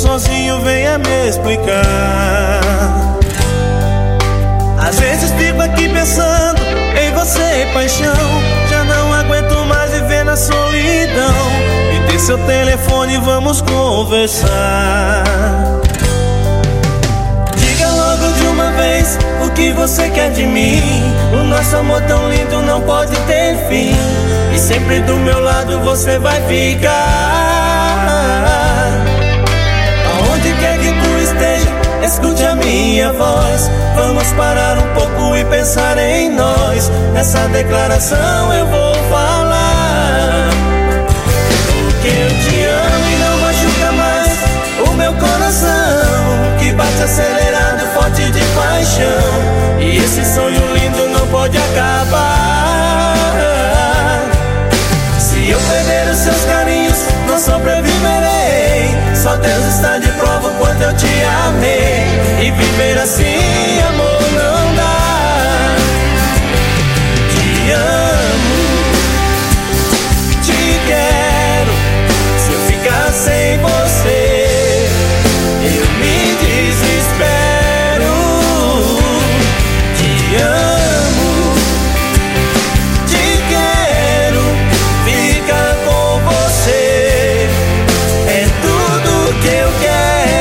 sozinho, venha me explicar. Às vezes fico aqui pensando em você, paixão. Já não aguento mais viver na solidão. Me dê seu telefone, vamos conversar. Diga logo de uma vez o que você quer de mim. O nosso amor tão lindo não pode ter fim. E sempre do meu lado você vai ficar. Aonde quer que tu esteja, escute a minha voz. Vamos parar um pouco e pensar em nós. Nessa declaração eu vou falar. Porque eu te amo e não machuca mais o meu coração, que bate acelerado, forte de paixão. E esse sonho lindo não pode acabar. Se eu perder os seus carinhos, não sobreviverei. Só Deus está de prova o quanto eu te amei. E viver assim, amor, não dá. Te amo, te quero. Se eu ficar sem você, eu me desespero. Te amo, te quero. Ficar com você é tudo que eu quero.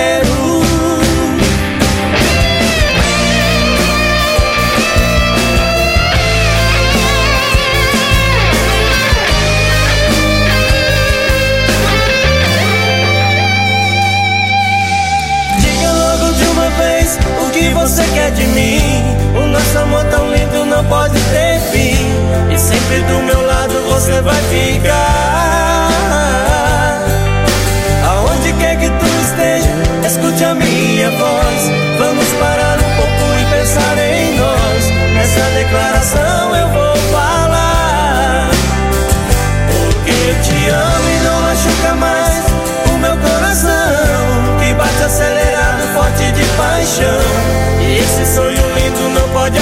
O que você quer de mim? O nosso amor tão lindo não pode ter fim. E sempre do meu lado você vai ficar. Aonde quer que tu esteja, escute a minha voz. Vamos parar um pouco e pensar em nós. Nessa declaração eu vou falar. Porque eu te amo e não machuca mais o meu coração, que bate acelerado, forte de paixão. E esse sonho lindo não pode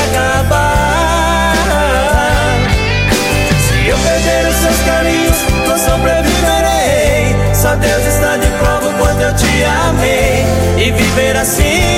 acabar. Se eu perder os seus carinhos, não sobreviverei. Só Deus está de prova o quanto eu te amei. E viver assim